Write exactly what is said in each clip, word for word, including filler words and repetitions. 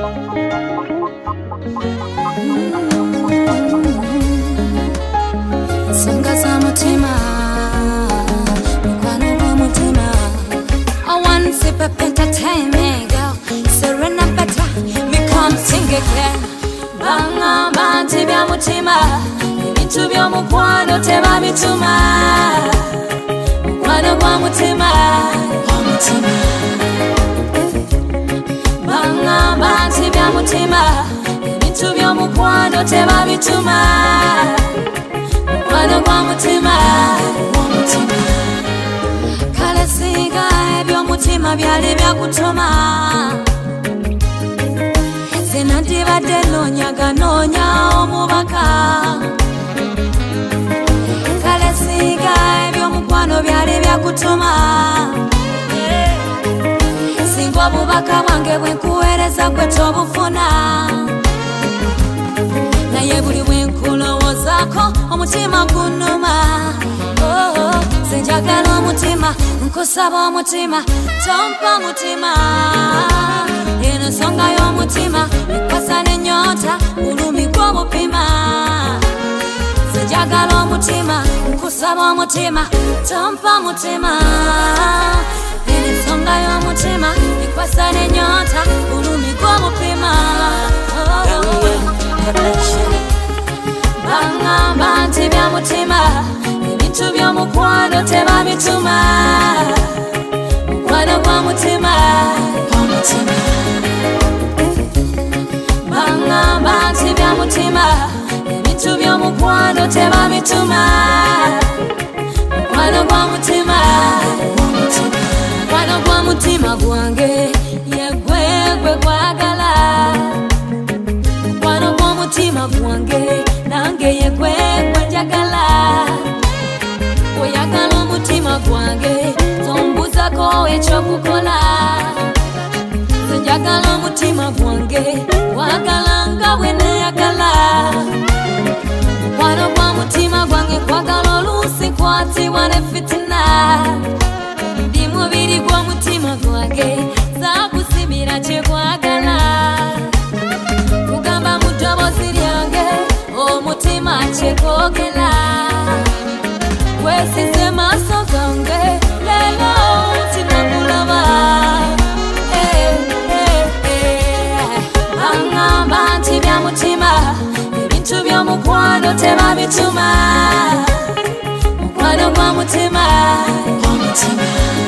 Songa za mutima mukwano gwa mutima I want sip of entertainment girl Serena better become sing again Banga banti bya mutima ebintu byo mukwano teba bituma mukwano gwa mutima gwa mutima Banga banti bya mutima ebintu byo mukwano teba bituma mukwano gwa mutima gwa mutima kale singa ebyo mutima byali byakutuma Sinandibadde noonyaga noonya omubaka kale singa ebyo mukwano byali byakutuma singa obubaka bwange bwenkuweereza gwe tobufuna naye buli bwenkulowoozaako omutima gunnuma sinjagala omutima nkusaba omutima tompa mutima eno nsonga y'omutima ekwasa n'ennyota bulumi gw'obupima sinjagala omutima nkusaba omutima tompa mutima eno nsonga y'omutima ekwasa n'ennyota bulumi gw'obupima Bangamba nti bya mutima ebintu by'omukwano teba bituma mukwano gwa mutima gwa mutima Bangamba nti bya mutima ebintu by'omukwano teba bituma mukwano gwa mutima gwa mutima mukwano gwa mutima gwange yegwe gwe gwagala mukwano gwa mutima gwange nange yegwe gwe njagala oyagala omutima gwange tombuzako ekyokukola njagala omutima gwange wagala nga bwe neyagala mukwano gwa mutima gwange kwagala oluusi kwatibwa ne fitina ndi mubiri gw'omutima gwange zakusibira kyekwagala kugamba mu ddoboozi lyange omutima kyekwogera wesize maaso gange leero tinakulaba Bangamba nti bya mutima ebintu by'omukwano teba bituma mukwano gwa mutima gwa mutima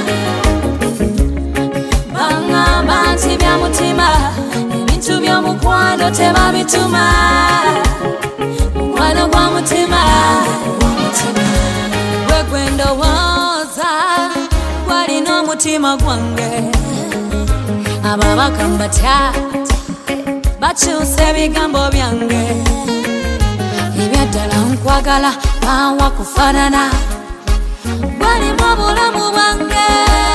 Bangamba nti bya mutima ebintu by'omukwano teba bituma mukwano gwa mutima gwa mutima gwe gwe ndowooza gwalina omutima gwange ababaka mbatya bakyusa ebigambo byange ebyaddala nkwagala bawa kufaanana gwalimu obulamu bwange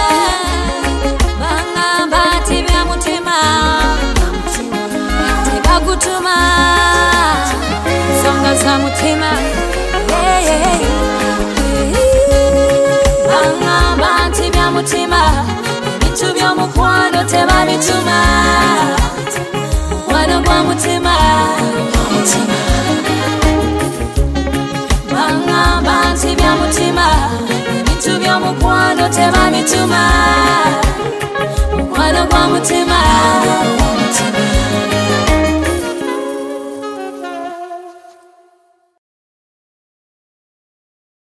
bangamba nti bya mutima tebagutuma nsonga za mutima bangamba nti bya mutima ebintu by'omukwano tebabituma mukwano gwa mutima gwa mutima Bangamba nti bya mutima ebintu by'omukwano teba bituma mukwano gwa mutima